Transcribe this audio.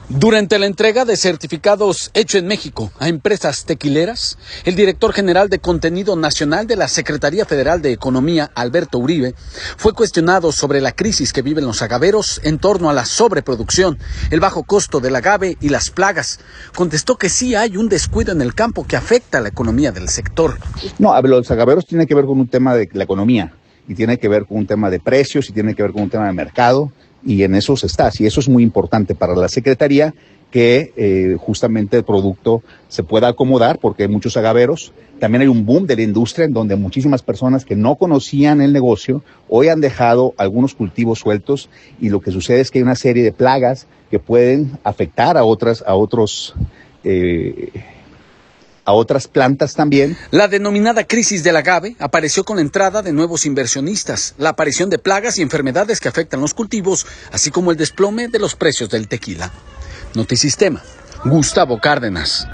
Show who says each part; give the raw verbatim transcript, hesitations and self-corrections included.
Speaker 1: Durante la entrega de certificados Hecho en México a empresas tequileras, el director general de Contenido Nacional de la Secretaría Federal de Economía, Alberto Uribe, fue cuestionado sobre la crisis que viven los agaveros en torno a la sobreproducción, el bajo costo del agave y las plagas. Contestó que sí hay un descuido en el campo que afecta a la economía del sector.
Speaker 2: No, los agaveros tienen que ver con un tema de la economía y tiene que ver con un tema de precios y tiene que ver con un tema de mercado. Y en eso se está, y eso es muy importante para la Secretaría, que eh, justamente el producto se pueda acomodar, porque hay muchos agaveros. También hay un boom de la industria en donde muchísimas personas que no conocían el negocio hoy han dejado algunos cultivos sueltos, y lo que sucede es que hay una serie de plagas que pueden afectar a otras, a otros eh, a otras plantas también.
Speaker 1: La denominada crisis del agave apareció con la entrada de nuevos inversionistas, la aparición de plagas y enfermedades que afectan los cultivos, así como el desplome de los precios del tequila. Notisistema, Gustavo Cárdenas.